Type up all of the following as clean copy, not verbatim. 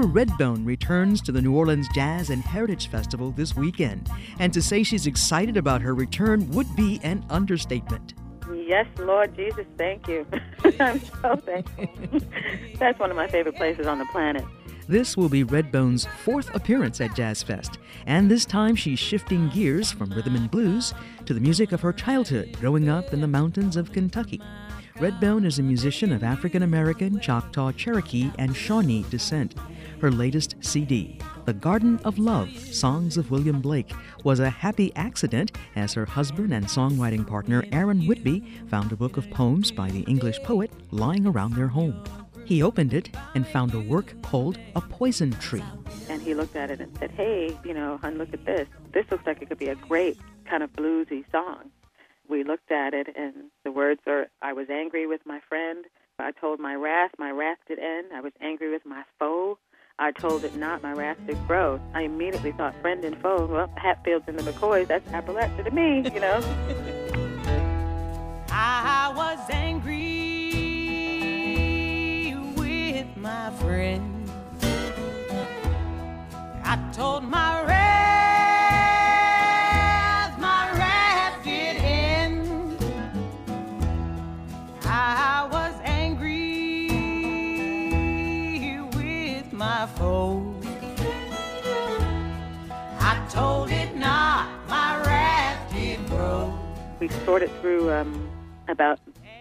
Redbone returns to the New Orleans Jazz and Heritage Festival this weekend. And to say she's excited about her return would be an understatement. Yes, Lord Jesus, thank you. I'm so thankful. That's one of my favorite places on the planet. This will be Redbone's fourth appearance at Jazz Fest, and this time she's shifting gears from rhythm and blues to the music of her childhood growing up in the mountains of Kentucky. Redbone is a musician of African American, Choctaw, Cherokee, and Shawnee descent. Her latest CD, The Garden of Love, Songs of William Blake, was a happy accident as her husband and songwriting partner Aaron Whitby found a book of poems by the English poet lying around their home. He opened it and found a work called A Poison Tree. And he looked at it and said, hey, hon, look at this. This looks like it could be a great kind of bluesy song. We looked at it, and the words are, I was angry with my friend. I told my wrath did end. I was angry with my foe. I told it not, my wrath did grow. I immediately thought friend and foe. Well, Hatfields and the McCoys, that's Appalachia to me, I was angry my friend. I told my wrath did end. I was angry with my foe. I told it not, my wrath did grow. We sorted through about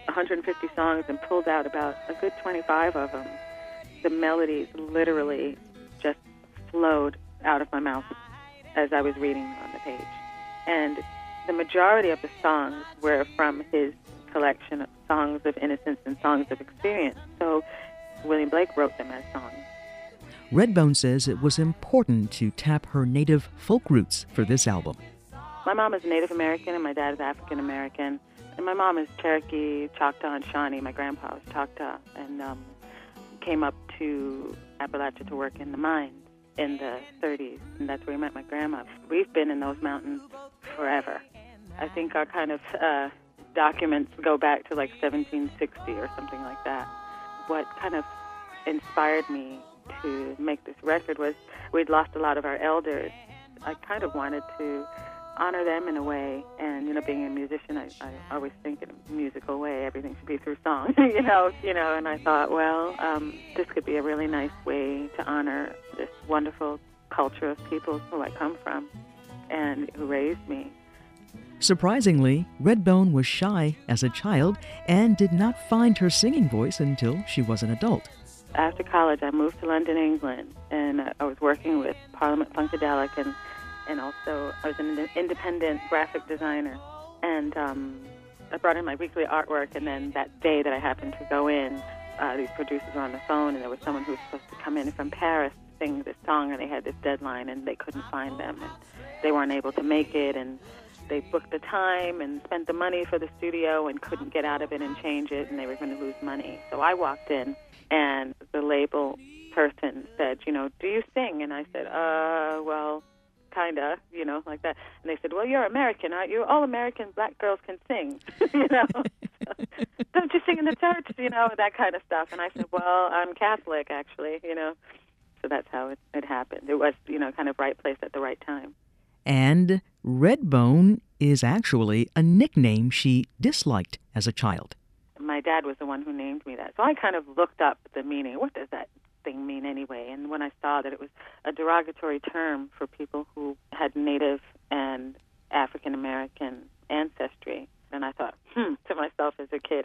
150 songs and pulled out about a good 25 of them. The melodies literally just flowed out of my mouth as I was reading on the page. And the majority of the songs were from his collection of Songs of Innocence and Songs of Experience. So William Blake wrote them as songs. Redbone says it was important to tap her native folk roots for this album. My mom is Native American and my dad is African American. And my mom is Cherokee, Choctaw, and Shawnee. My grandpa was Choctaw and came up to Appalachia to work in the mines in the 30s, and that's where we met my grandma. We've been in those mountains forever. I think our kind of documents go back to like 1760 or something like that. What kind of inspired me to make this record was we'd lost a lot of our elders. I kind of wanted to honor them in a way, and being a musician, I always think in a musical way. Everything should be through song, and I thought, well, this could be a really nice way to honor this wonderful culture of people who I come from and who raised me. Surprisingly, Redbone was shy as a child and did not find her singing voice until she was an adult. After college, I moved to London, England, and I was working with Parliament Funkadelic, and also I was an independent graphic designer. And I brought in my weekly artwork, and then that day that I happened to go in, these producers were on the phone, and there was someone who was supposed to come in from Paris to sing this song, and they had this deadline, and they couldn't find them, and they weren't able to make it, and they booked the time and spent the money for the studio and couldn't get out of it and change it, and they were going to lose money. So I walked in, and the label person said, do you sing? And I said, well, kind of, like that. And they said, well, you're American, aren't you? All American black girls can sing, Don't you sing in the church, that kind of stuff. And I said, well, I'm Catholic, actually, So that's how it happened. It was, kind of right place at the right time. And Redbone is actually a nickname she disliked as a child. My dad was the one who named me that. So I kind of looked up the meaning. What does that thing mean anyway? And when I saw that it was a derogatory term for people who had Native and African American ancestry, and I thought, to myself as a kid,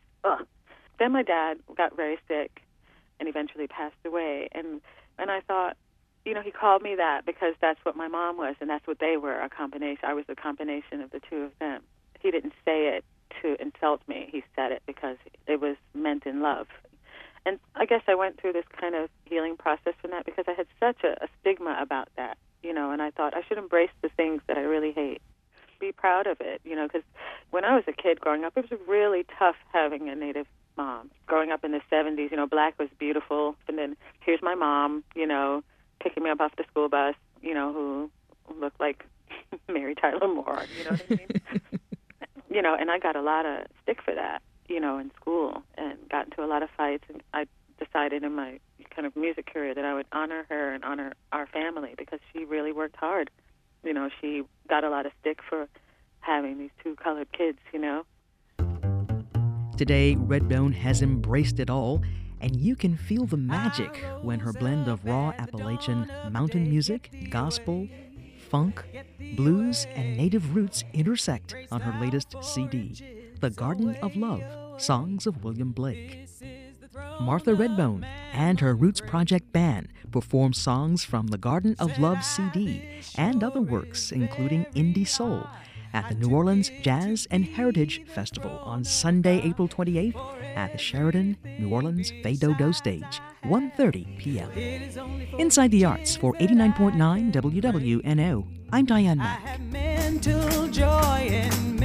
Then my dad got very sick and eventually passed away. And I thought, he called me that because that's what my mom was and that's what they were, a combination. I was a combination of the two of them. He didn't say it to insult me. He said it because it was meant in love. And I guess I went through this kind of healing process from that because I had such a stigma about that, and I thought I should embrace the things that I really hate. Be proud of it, because when I was a kid growing up, it was really tough having a Native mom. Growing up in the 70s, black was beautiful. And then here's my mom, picking me up off the school bus, who looked like Mary Tyler Moore, you know what I mean? And I got a lot of stick for that, in school and got into a lot of fights. And I decided in my kind of music career, that I would honor her and honor our family, because she really worked hard. You know, she got a lot of stick for having these two colored kids, you know. Today, Redbone has embraced it all, and you can feel the magic when her blend of raw Appalachian mountain music, gospel, funk, blues, and native roots intersect on her latest CD, The Garden of Love, Songs of William Blake. Martha Redbone and her Roots Project Band perform songs from the Garden of Love CD and other works, including Indie Soul, at the New Orleans Jazz and Heritage Festival on Sunday, April 28th at the Sheraton New Orleans Fado Stage, 1:30 p.m. Inside the Arts for 89.9 WWNO, I'm Diane Mack. I have mental joy in